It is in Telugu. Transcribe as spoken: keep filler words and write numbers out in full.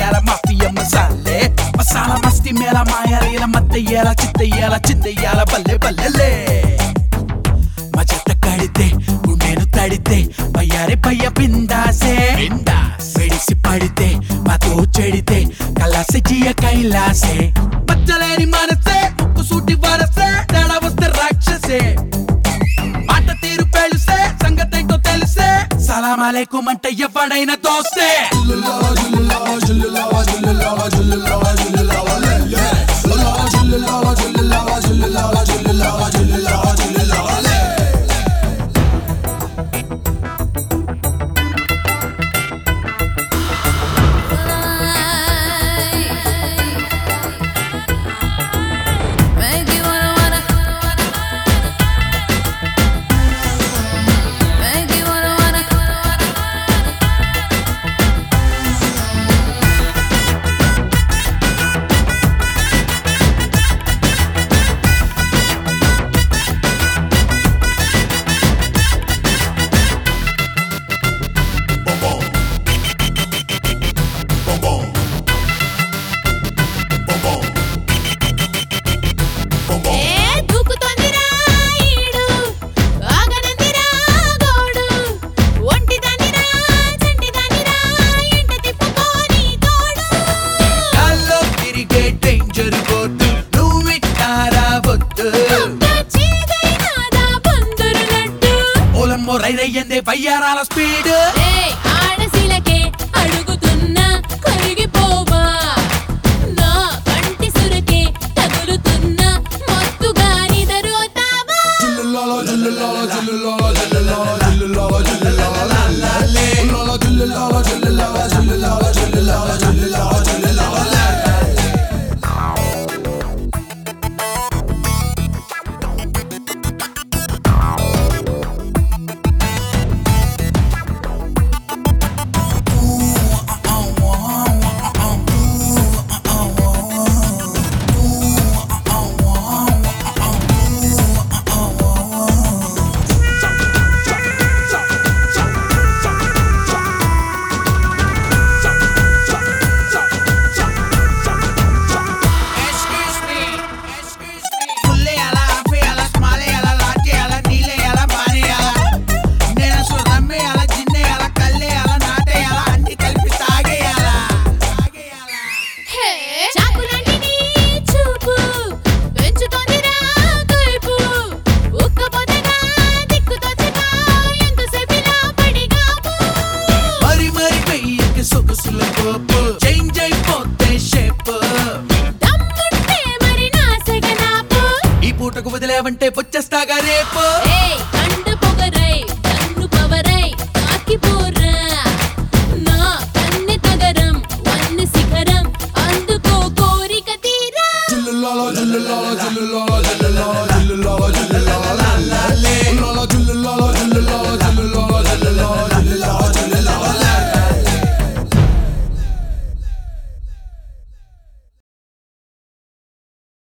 చేయాల మాఫియా మసాలే మసాలా మస్తి మేళ మాయాల మత్తయ్యాల చిత్తయ్యాల చిందయ్యాల బల్లె బల్లెలే మజత కడితే గుండెను తడితే పయ్యారే పయ్య బిందాసే వెడిసి పడితే మాతో చెడితే కలాసే జియ కైలాసే మచ్చలేని మనసే ముక్కు సూటి వరసే తేడా వస్తే రాక్షసే మాట తీరు పెళుసే సంగతేంటో తెలిసే సలాం అలైకుం అంటే ఎవడైనా దోస్తే రైరయ్యందే వయ్యారాల స్పీడ్ ఆడశిలకే అడుగుతున్నా కరిగిపోవా నా కంటి సురకే తగులుతున్నా మత్తుగా నిదరోతావా వదిలేవంటే